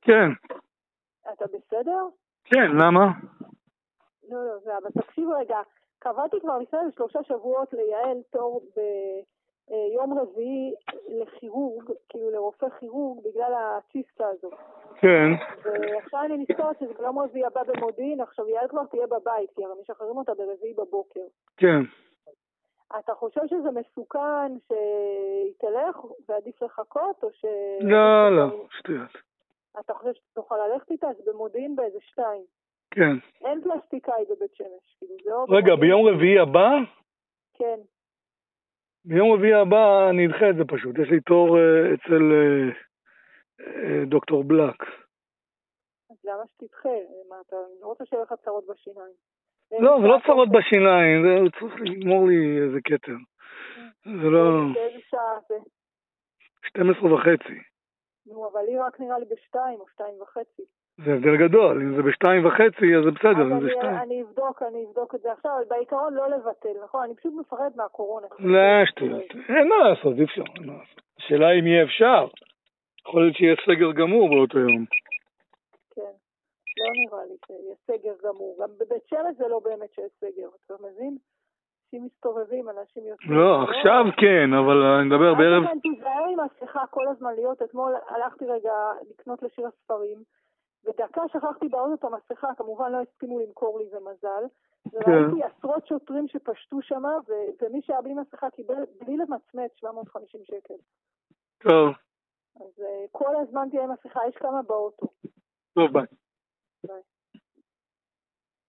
כן. אתה בסדר? כן, למה? לא, זה, אבל תקשיב רגע, קבעתי כבר לפני 3 שבועות ליעל תור ביום רביעי לכירורג, כאילו לרופא כירורג, בגלל הציסטה הזו. כן. ועכשיו אני נזכרת שזה ביום רביעי הבא במודיעין, עכשיו יעל כבר תהיה בבית, כי הרי משחררים אותה ברביעי בבוקר. כן. אתה חושב שזה מסוכן שהיא תלך ועדיף לחכות, או ש... לא, שטויות. אתה חושב שתוכל ללכת איתה? אז במודיעין באיזה 2. כן. אין פלסטיקאי בבית שמש, כאילו זה או... רגע, ביום רביעי הבא? כן. ביום רביעי הבא אני אדחה את זה פשוט. יש לי תור אצל דוקטור בלק. אז למה שתדחה? מה, אתה לא רוצה שיהיה לך צרות בשיניים? לא, זה לא צרות בשיניים, זה צריך לגמור לי איזה קטר. זה לא... באיזה שעה זה? 12:30. נו, אבל היא רק נראה לי ב2 או 2:30. זה הבדל גדול, אם זה ב2:30 אז זה בסדר, אם זה 2. אני אבדוק את זה עכשיו, אבל בעיקרון לא לבטל, נכון? אני פשוט מפחד מהקורונה. לא, שטויות. אין מה לעשות, אי אפשר. השאלה אם יהיה אפשר. יכול להיות שיהיה סגר גמור באותו יום. כן, לא נראה לי שיהיה סגר גמור. גם בבית שמש זה לא באמת שיש סגר, אתה מבין? אנשים מסתובבים, אנשים יוצאים. לא, עכשיו כן, אבל אני מדבר בערב... אני תיזהר עם השיחה כל הזמן להיות. אתמול הלכתי רגע לקנות לשיר הספרים, ודקה שכחתי באוטו את המסכה, כמובן לא הסכימו למכור לי, ומזל. וראיתי עשרות שוטרים שפשטו שם, ומי שהיה בלי מסכה קיבל בלי למצמץ 750 שקל. טוב. אז כל הזמן תהיה מסכה, יש כמה באוטו. טוב, ביי. ביי.